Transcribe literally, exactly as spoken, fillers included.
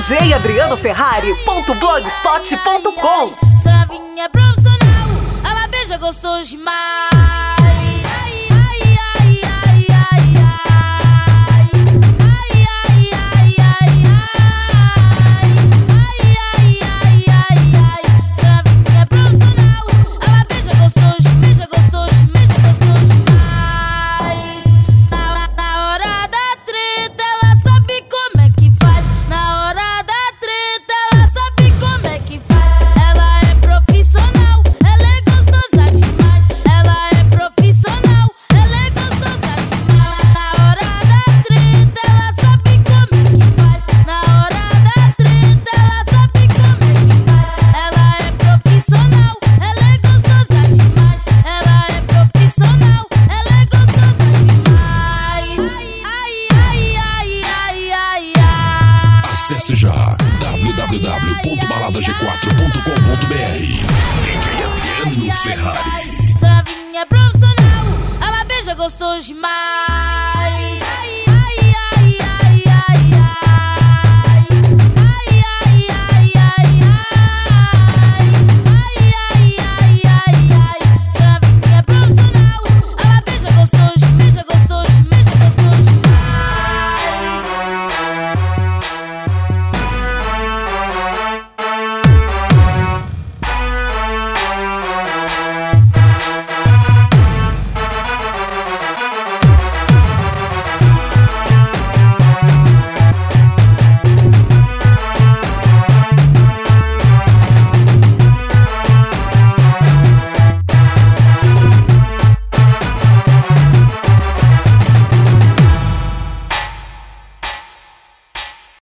D J Adriano Ferrari ponto blogspot ponto com. Essa novinha é profissional, ela beija gostoso demais. Acesse já w w w ponto balada g quatro ponto com ponto b r. D J Adriano Ferrari. Essa novinha é profissional, ela beija gostoso demais.